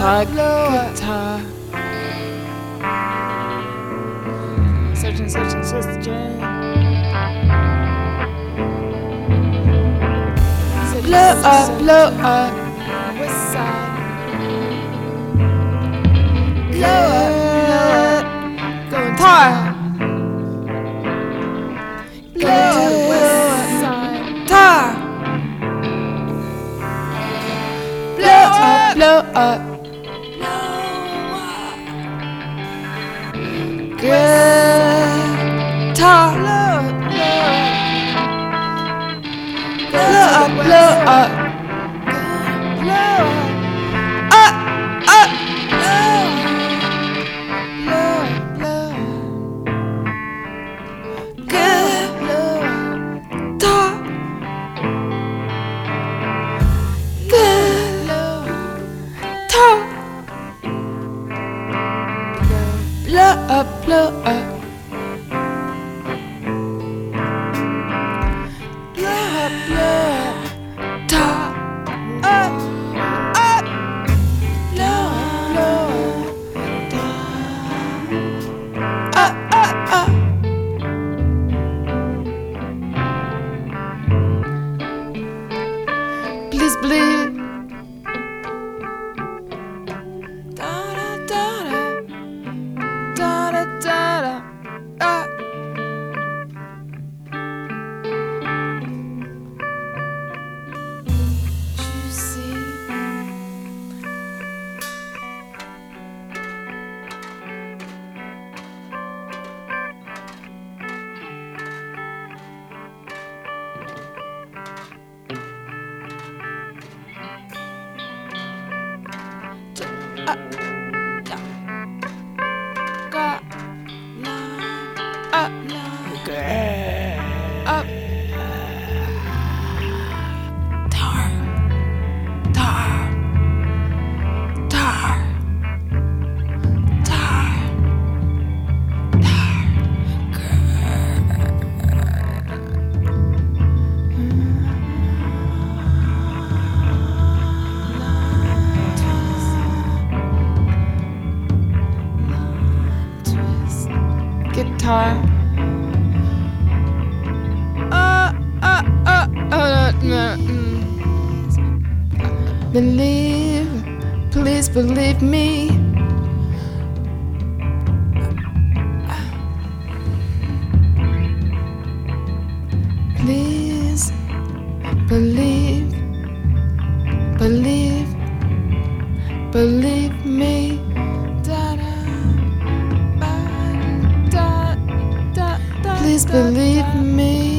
guitar, guitar. Searching, searching, searching. Blow up, blow up. West side. Blow up, going tar. Blow to the west side. Tar. Blow up, blow up. Guitar. Blow up, blow up. Blow up, up, blow, blow, guitar, guitar, blow up, blow up. Please believe. Da da da da da da da. Juicy. Up. Tar. Tar. Tar. Tar. Tar. Twist. Guitar. Believe, please believe me. Please believe, believe, believe me. Da da da da da. Please believe me.